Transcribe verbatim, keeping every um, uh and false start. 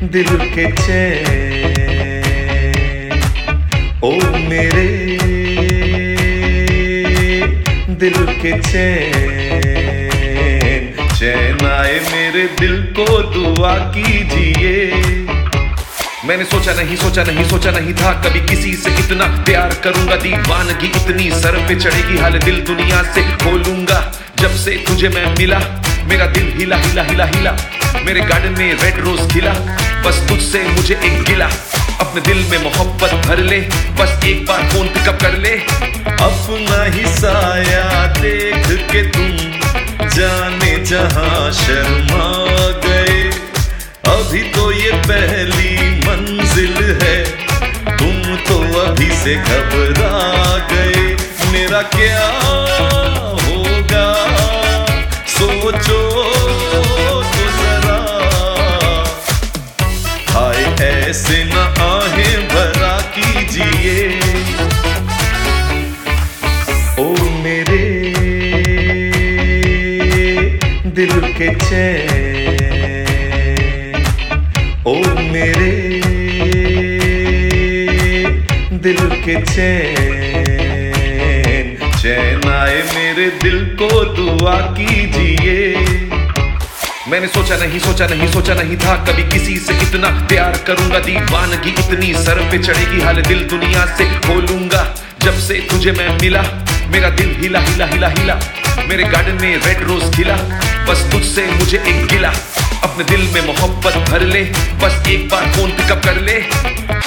दिल के चैन, ओ मेरे दिल के चैन, चैन आए मेरे दिल को दुआ कीजिए। मैंने सोचा नहीं सोचा नहीं सोचा नहीं था कभी किसी से इतना प्यार करूंगा, दीवानगी इतनी सर पे चढ़ेगी, हाल दिल दुनिया से खोलूंगा। जब से तुझे मैं मिला मेरा दिल हिला हिला हिला हिला, मेरे गार्डन में रेड रोज खिला, बस तुझसे मुझे एक गिला। अपने दिल में मोहब्बत भर ले, बस एक बार फोन पिकअप कर ले। अपना ही साया देख के तुम जाने जहां शर्मा गए, अभी तो ये पहली मंजिल है, तुम तो अभी से घबरा गए। मेरा क्या होगा सोचो तो जरा, हाय ऐसे न आहें भरा कीजिए। ओ मेरे दिल के चैन, ओ मेरे दिल के चैन, चैन आए मेरे दिल को दुआ कीजिए। मैंने सोचा नहीं सोचा नहीं सोचा नहीं था कभी किसी से इतना प्यार करूंगा, दीवानगी इतनी सर पे चढ़ेगी, हाल दिल दुनिया से खोलूंगा। जब से तुझे मैं मिला मेरा दिल हिला हिला हिला हिला, मेरे गार्डन में रेड रोज खिला, बस तुझसे मुझे एक गिला। अपने दिल में मोहब्बत भर ले, बस एक बार फोन पिकअप कर ले।